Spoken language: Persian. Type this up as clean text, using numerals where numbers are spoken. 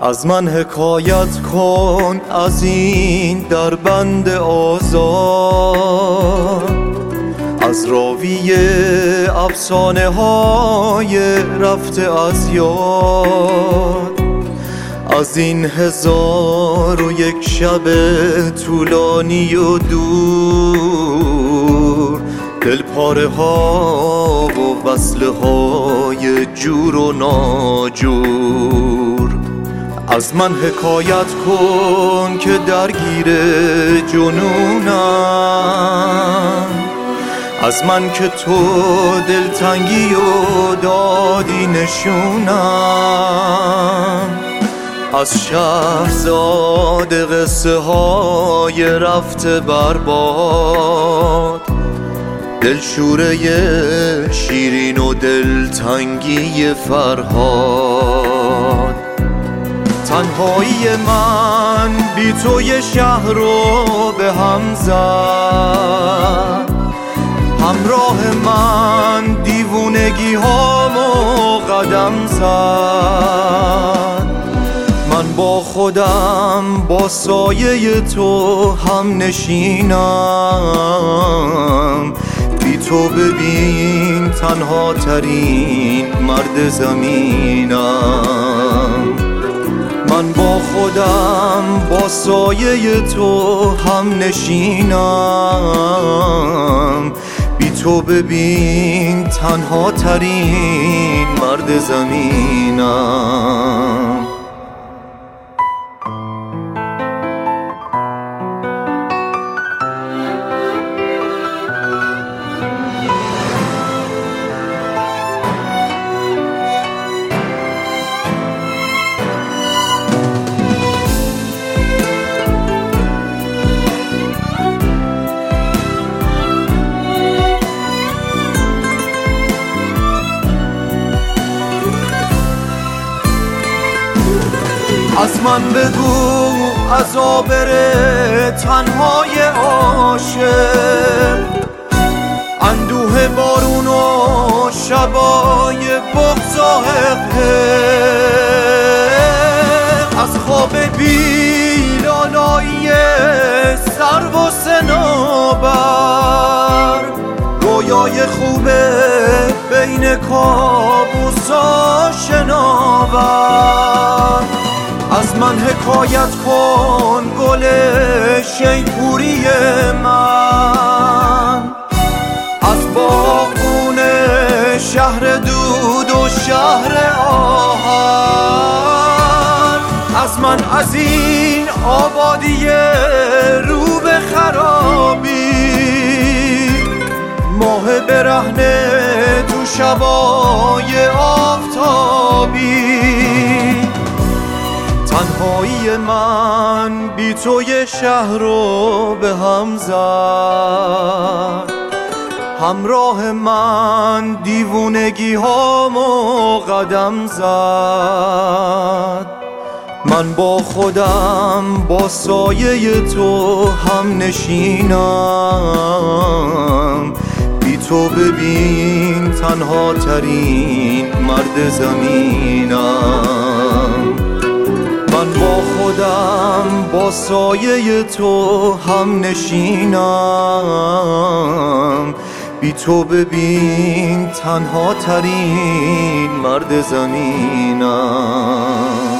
از من حکایت کن از این دربند آزاد، از راوی افسانه های رفته از یاد، از این 1001 شب طولانی و دور، دلپاره ها و وصله های جور و ناجور. از من حکایت کن که درگیر جنونم، از من که تو دلتنگی و دادی نشونم، از شهرزاد قصه های رفته برباد، دلشوره شیرین و دلتنگی فرهاد. تنهایی من بی تو یه شهر رو به هم زد، همراه من دیوونگی هامو قدم زد. من با خودم با سایه تو هم نشینم، بی تو ببین تنها ترین مرد زمینم. من با خودم با سایه تو هم نشینم، بی تو ببین تنها ترین مرد زمینم. از من بگو از آبر تنهای عاشق، اندوه بارون و شبای بغض و حقیق، از خواب بی‌لالایی سرو و صنوبر، رویای خوبه بین کابوسا شناور. از من حکایت کن گل شیپوری من، از باغون شهر دود و شهر آهن. از من از این آبادی رو به خرابی، ماه برهنه تو شبای آفتابی. تنهایی من بی تو یه شهر رو به هم زد، همراه من دیوونگی هامو قدم زد. من با خودم با سایه تو هم نشینم، بی تو ببین تنها ترین مرد زمینم. من با خودم با سایه تو هم نشینم، بی تو ببین تنها ترین مرد زمینم.